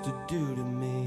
used to do to me.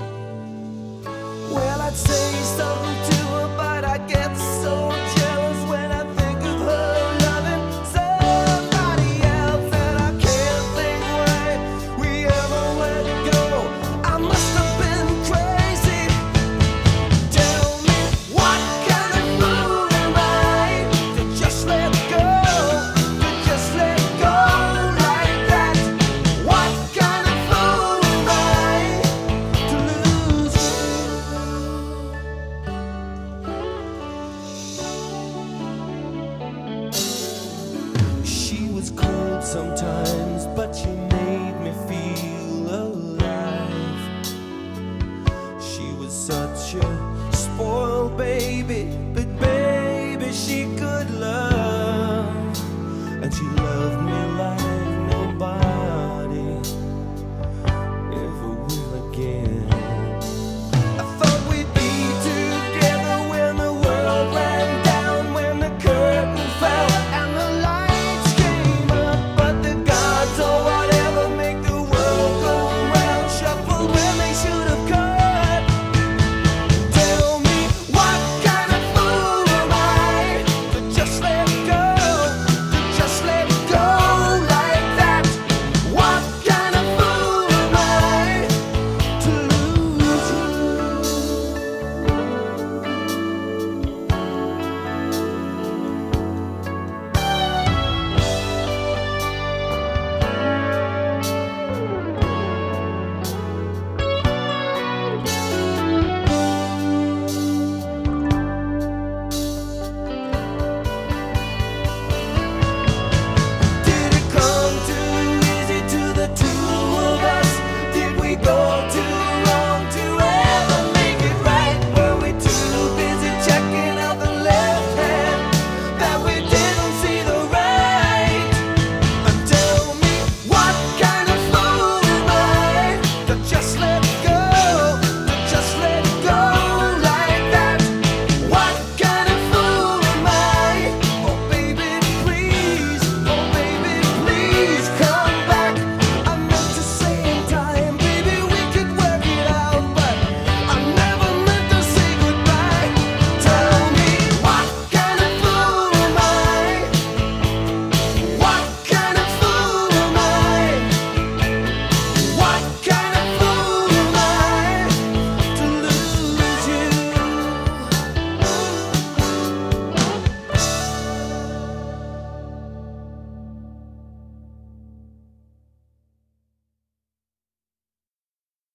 Well, I'd say something to her, but I get so jealous when I think of her loving somebody else, and I can't think why we ever let go. I must have been crazy. Tell me, what kind of fool am I to just let go? To just let go like that? What kind of fool am I to lose you? She was cold sometimes, but she made me feel alive. She was such a spoiled baby, but baby she could love, and she loved